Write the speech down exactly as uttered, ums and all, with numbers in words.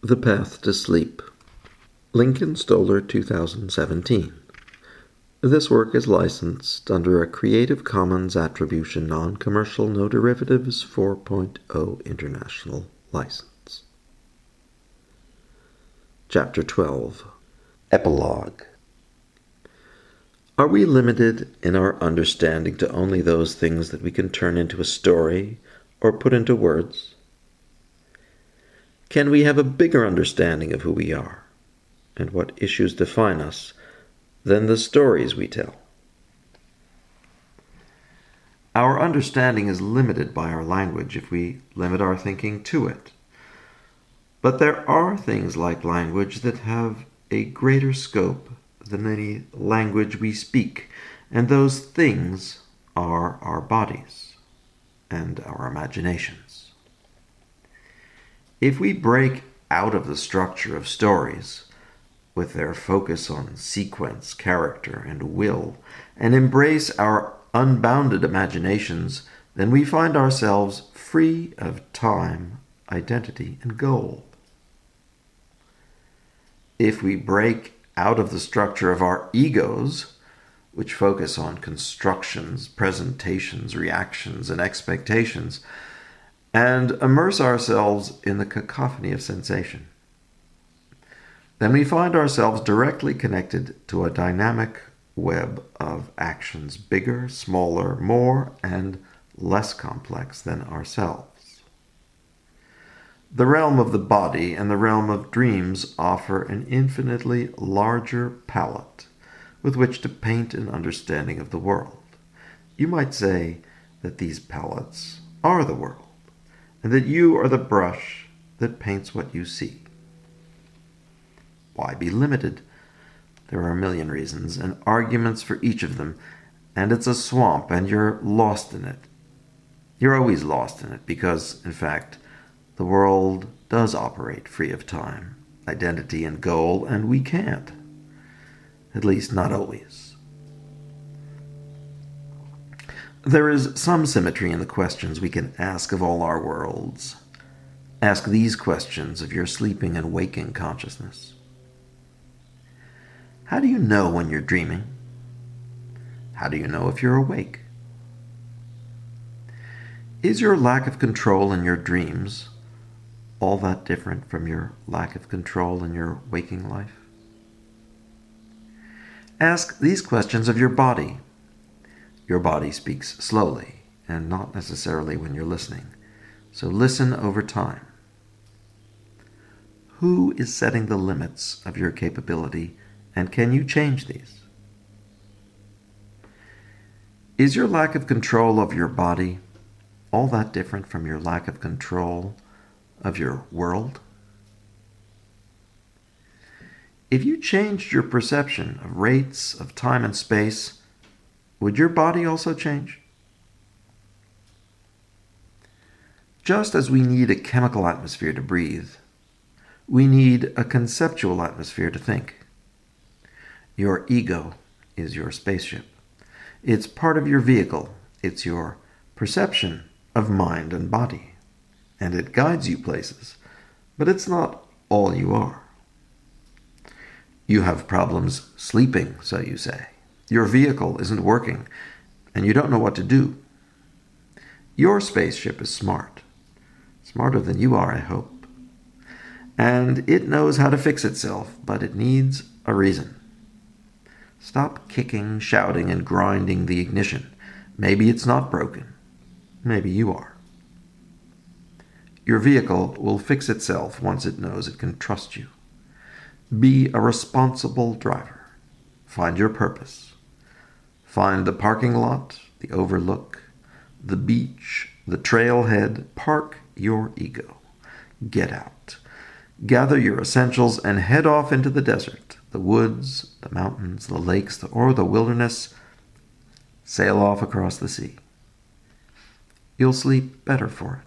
The Path to Sleep. Lincoln Stoller, two thousand seventeen. This work is licensed under a Creative Commons Attribution Non-Commercial No Derivatives four point oh International License. Chapter twelve. Epilogue. Are we limited in our understanding to only those things that we can turn into a story or put into words? Can we have a bigger understanding of who we are and what issues define us than the stories we tell? Our understanding is limited by our language if we limit our thinking to it. But there are things like language that have a greater scope than any language we speak, and those things are our bodies and our imaginations. If we break out of the structure of stories, with their focus on sequence, character, and will, and embrace our unbounded imaginations, then we find ourselves free of time, identity, and goal. If we break out of the structure of our egos, which focus on constructions, presentations, reactions, and expectations, and immerse ourselves in the cacophony of sensation, then we find ourselves directly connected to a dynamic web of actions, bigger, smaller, more, and less complex than ourselves. The realm of the body and the realm of dreams offer an infinitely larger palette with which to paint an understanding of the world. You might say that these palettes are the world, and that you are the brush that paints what you see. Why be limited? There are a million reasons and arguments for each of them, and it's a swamp and you're lost in it. You're always lost in it because, in fact, the world does operate free of time, identity, and goal, and we can't. At least not always. There is some symmetry in the questions we can ask of all our worlds. Ask these questions of your sleeping and waking consciousness. How do you know when you're dreaming? How do you know if you're awake? Is your lack of control in your dreams all that different from your lack of control in your waking life? Ask these questions of your body. Your body speaks slowly and not necessarily when you're listening, so listen over time. Who is setting the limits of your capability, and can you change these? Is your lack of control of your body all that different from your lack of control of your world? If you changed your perception of rates of time and space, would your body also change? Just as we need a chemical atmosphere to breathe, we need a conceptual atmosphere to think. Your ego is your spaceship. It's part of your vehicle. It's your perception of mind and body, and it guides you places, but it's not all you are. You have problems sleeping, so you say. Your vehicle isn't working, and you don't know what to do. Your spaceship is smart. Smarter than you are, I hope. And it knows how to fix itself, but it needs a reason. Stop kicking, shouting, and grinding the ignition. Maybe it's not broken. Maybe you are. Your vehicle will fix itself once it knows it can trust you. Be a responsible driver. Find your purpose. Find the parking lot, the overlook, the beach, the trailhead. Park your ego. Get out. Gather your essentials and head off into the desert, the woods, the mountains, the lakes, or the wilderness. Sail off across the sea. You'll sleep better for it.